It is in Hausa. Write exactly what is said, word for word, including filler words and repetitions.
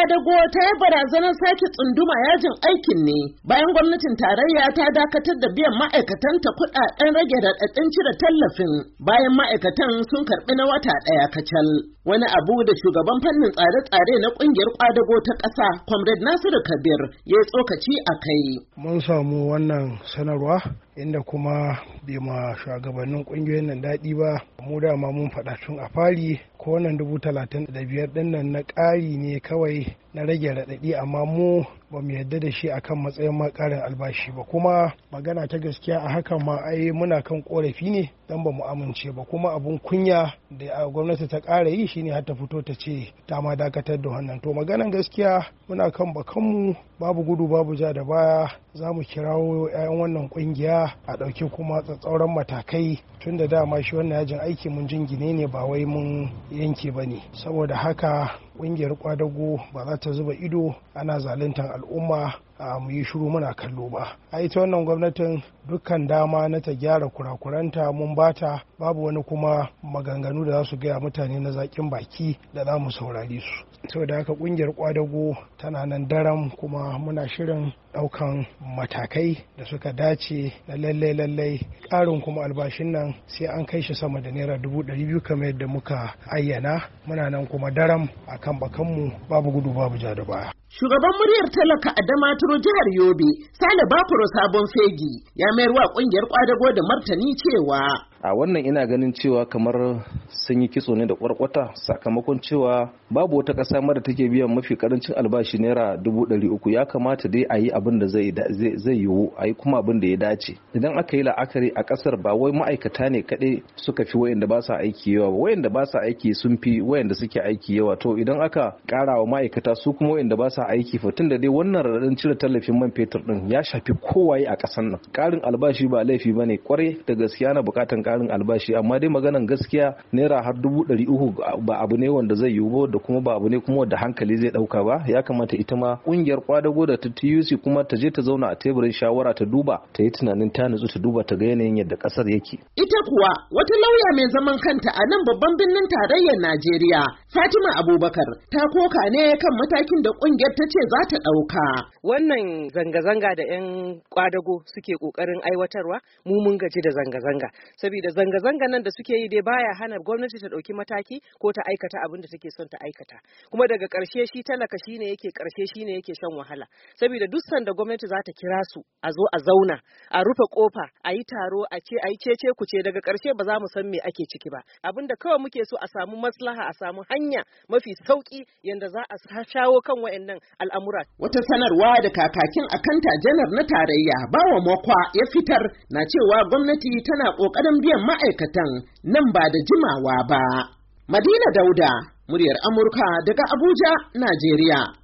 kwadago ta yi barazanar sake tsunduma yajin aikin ne bayan gwamnatin tarayya ta dakatar da biyan ma'aikatanta kuɗaɗen rage raɗaɗin cire tallafin bayan ma'aikatan sun karɓi na wata ɗaya kacal. Wani abu da shugaban fannin tsare-tsare na ƙungiyar kwadago ta ƙasa, Comrade Nasiru Kabir, ya yi tsokaci a kai. Mun samu wannan sanarwa inda kuma bai ma shugabannin ƙungiyoyin nan daɗi ba. Mu dama mun faɗa tun a fari ko wannan dubu talatin da biyar ɗin nan na ƙari ne kawai na rage raɗaɗi, amma mu ba mu yarda da shi akan matsayin ma ƙarin albashi ba. Kuma magana ta gaskiya a hakan ma ai muna kan ƙorafi ne dan ba mu amince ba. Kuma abun kunya da gwamnati ta ƙara yi shine har ta fito ta ce ta ma dakatar da wannan. To maganan gaskiya muna kan bakanmu, babu gudu babu ja da baya. Za mu kirawo 'ya'yan wannan ƙungiya a ɗauki kuma tsatsauran matakai, tun da dama shi wannan yajin aiki mun jingine ne ba wai mun yanke ba ne. Saboda haka ƙungiyar kwadago ba za ta zuba ido ana zaluntar al'umma a mu yi shiru muna kallo ba. A ita wannan gwamnatin dukkan dama na ta gyara kurakuranta mun bata, babu wani kuma maganganu da za su gaya mutane na zaƙin baki da za mu saurari su. Saboda haka ƙungiyar kwadago tana nan daram, kuma muna shirin ɗaukan matakai da suka dace na lallai lallai ƙarin kuma albashin nan sai an kai shi sama da naira dubu ɗari biyu kamar yadda muka ayyana. Muna nan kuma daram a kan bakanmu, babu gudu babu ja da baya. Shugaban muryar talaka a Damaturu jihar Yobe, Sale Bafuro Sabon Fegi, ya mayar wa ƙungiyar kwadago da martani cewa a wannan ina ganin cewa kamar sun yi kitso ne da kwarkwata, sakamakon cewa babu wata ƙasa mara take biyan mafi karancin albashi naira dubu ɗari uku. Ya kamata dai a yi abin da zai zai yiwu, a yi kuma abin da ya dace. Idan aka yi la'akari a ƙasar ba wai ma'aikata ne kaɗai suka fi wayanda ba sa aiki yawa ba, wayanda ba sa aiki sun fi wayanda suke aiki yawa. To idan aka ƙara wa ma'aikata su kuma wayanda ba sa aiki fa, tun da dai wannan raɗaɗin cire tallafin man fetur ɗin ya shafi kowaye a ƙasar nan. Ƙarin albashi ba laifi ba ne, kwarai da gaskiya na buƙatan ƙarin albashi, amma dai maganan gaskiya naira har dubu ɗari uku ba abu ne wanda zai yiwu ba, da kuma ba abu ne kuma wanda hankali zai ɗauka ba. Ya kamata ita ma ƙungiyar kwadago da ta T U C kuma ta je ta zauna a teburin shawara ta duba, ta yi tunanin ta nutsu ta duba ta ga yanayin yadda ƙasar yake. Ita kuwa wata lauya mai zaman kanta a nan babban birnin tarayyar Najeriya, Fatima Abubakar, ta koka ne kan matakin da ƙungiyar ta ce za ta ɗauka. Wannan zanga-zanga da 'yan kwadago suke ƙoƙarin aiwatarwa, mu mun gaji da zanga-zanga. Saboda zanga-zanga nan da suke yi dai baya hana gwamnati ta ɗauki mataki ko ta aikata abin da take son ta aikata. Kuma daga ƙarshe shi talaka shine yake ƙarshe shine yake shan wahala. Saboda duk sanda gwamnati za ta kira su a zo a zauna, a rufe kofa, a yi taro, a ce a yi cece kuce, daga ƙarshe ba za mu san me ake ciki ba. Abin da kawai muke so a samu maslaha, a samu hanya mafi sauki yanda za a shawo kan wayannan al'amura. Wata sanarwa da kakakin akanta janar na tarayya Bawa Mokwa ya fitar na cewa gwamnati tana ƙoƙarin biyan ma'aikatan nan ba da jimawa ba. Madina Dauda, muryar Amurka daga Abuja, Najeriya.